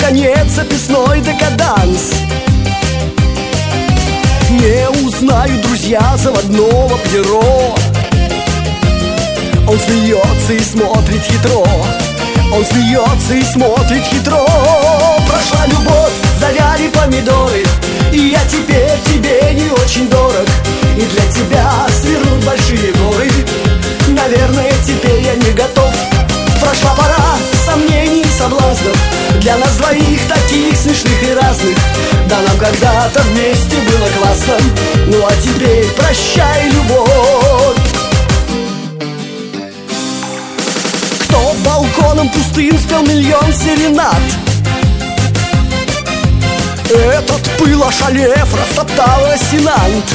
конец записной декаданс. Не узнают друзья заводного Пьеро. Он смеется и смотрит хитро. Он смеется и смотрит хитро. Прошла любовь, завяли помидоры, и я теперь тебе не очень дорог. И для тебя свернут большие горы. Наверное, теперь я не готов. Прошла пора сомнений и соблазнов. Для нас двоих таких смешных и разных. Да нам когда-то вместе было классно. Ну а теперь прощай, любовь. Кто балконом пустым спел миллион серенад? Этот пыл, ошалев, растоптал ассенант.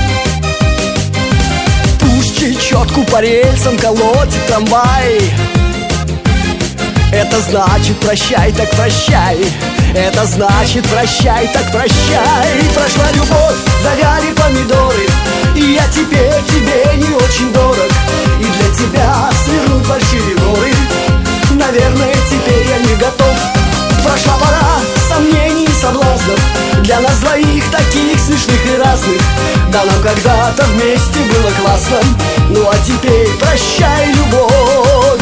Пусть чечетку по рельсам колотит трамвай. Это значит прощай, так прощай. Это значит прощай, так прощай. Прошла любовь, завяли помидоры, и я теперь тебе не очень дорог. И для тебя свернут большие горы. Наверное, теперь я не готов. Прошла пора сомнений и соблазнов. Для нас двоих таких смешных и разных. Да нам когда-то вместе было классно. Ну а теперь прощай, любовь.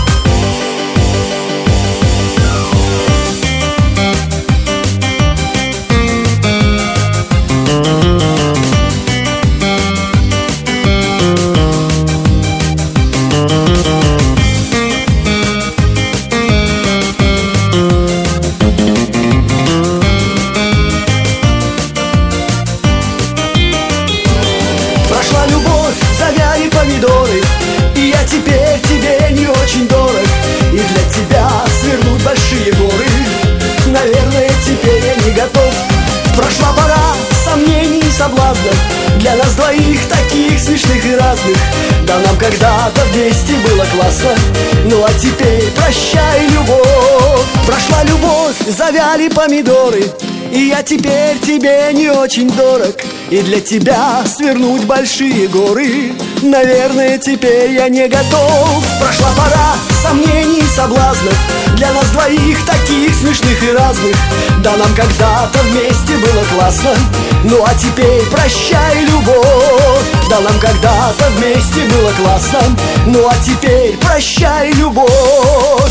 Прошла любовь, завяли помидоры, и я теперь тебе не очень дорог. И для тебя свернут большие горы. Наверное, теперь я не готов. Прошла пора сомнений и соблазнов. Для нас двоих таких смешных и разных. Да нам когда-то вместе было классно. Ну а теперь прощай, любовь. Прошла любовь, завяли помидоры, и я теперь тебе не очень дорог. И для тебя свернуть большие горы. Наверное, теперь я не готов. Прошла пора сомнений и соблазнов. Для нас двоих таких смешных и разных. Да нам когда-то вместе было классно. Ну а теперь прощай, любовь. Да нам когда-то вместе было классно. Ну а теперь прощай, любовь.